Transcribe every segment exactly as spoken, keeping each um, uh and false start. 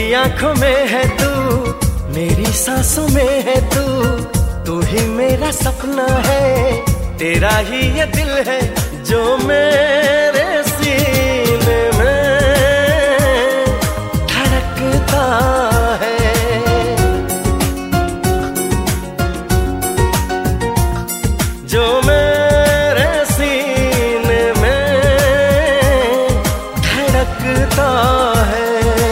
मेरी आंखों में है तू, मेरी सांसों में है तू, तू ही मेरा सपना है, तेरा ही ये दिल है जो मेरे सीने में धड़कता है। जो मेरे सीने में धड़कता है।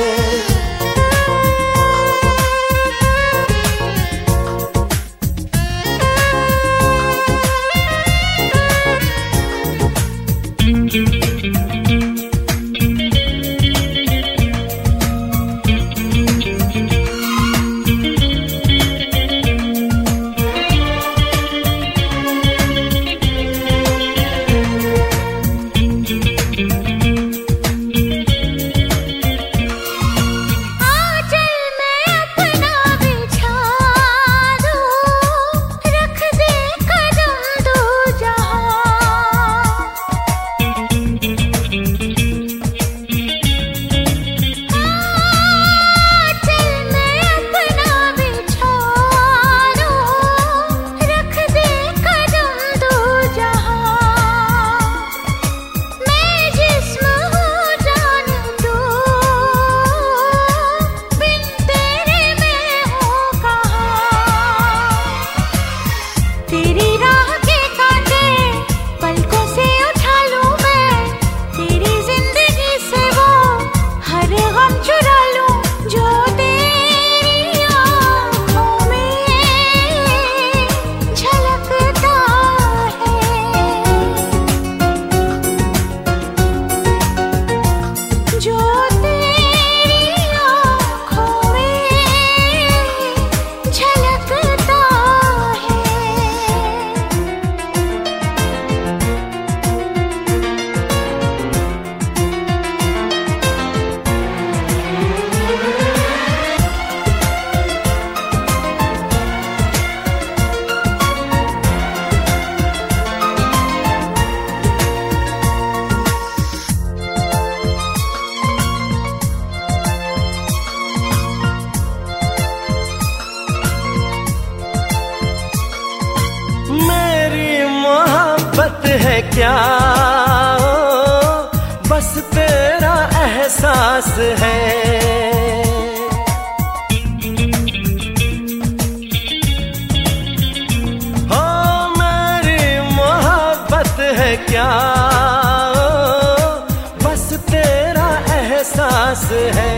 है क्या ओ, बस तेरा एहसास है। हो मेरी मोहब्बत है क्या ओ, बस तेरा एहसास है।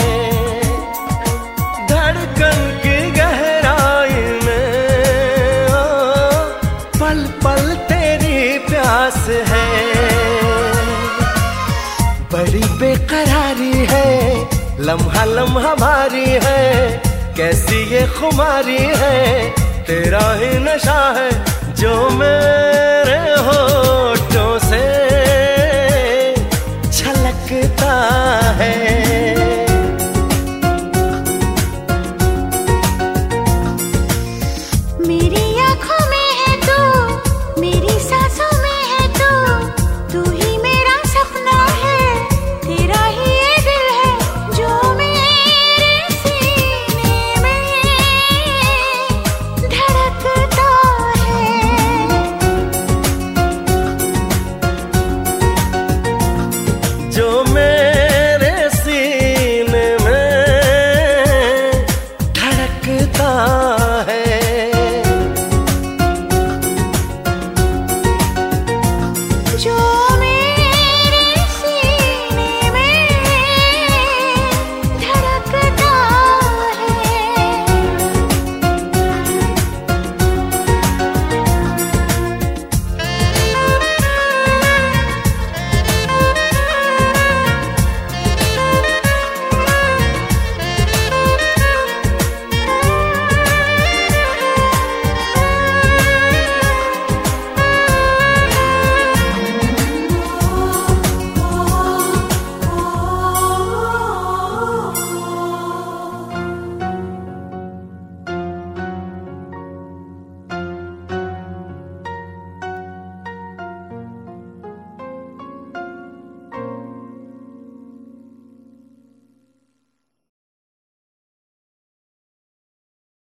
धड़कन की गहराई में ओ, पल पल प्यास है। बड़ी बेकरारी है, लम्हा लम्हा भारी है, कैसी ये खुमारी है, तेरा ही नशा है जो मेरे होठों से छलकता है।